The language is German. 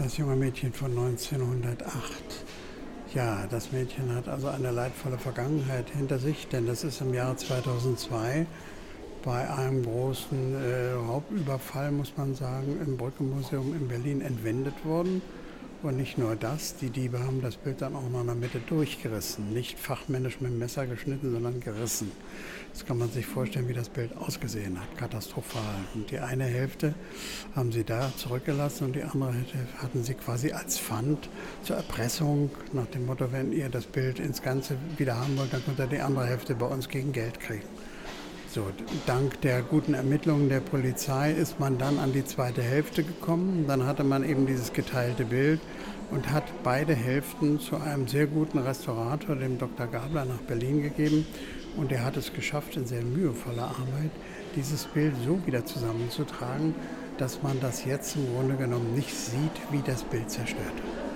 Das junge Mädchen von 1908. Ja, das Mädchen hat also eine leidvolle Vergangenheit hinter sich, denn das ist im Jahre 2002 bei einem großen Raubüberfall, muss man sagen, im Brücke-Museum in Berlin entwendet worden. Und nicht nur das, die Diebe haben das Bild dann auch noch in der Mitte durchgerissen. Nicht fachmännisch mit dem Messer geschnitten, sondern gerissen. Jetzt kann man sich vorstellen, wie das Bild ausgesehen hat. Katastrophal. Und die eine Hälfte haben sie da zurückgelassen und die andere Hälfte hatten sie quasi als Pfand zur Erpressung. Nach dem Motto, wenn ihr das Bild ins Ganze wieder haben wollt, dann könnt ihr die andere Hälfte bei uns gegen Geld kriegen. So, dank der guten Ermittlungen der Polizei ist man dann an die zweite Hälfte gekommen. Dann hatte man eben dieses geteilte Bild und hat beide Hälften zu einem sehr guten Restaurator, dem Dr. Gabler, nach Berlin gegeben. Und er hat es geschafft, in sehr mühevoller Arbeit, dieses Bild so wieder zusammenzutragen, dass man das jetzt im Grunde genommen nicht sieht, wie das Bild zerstört.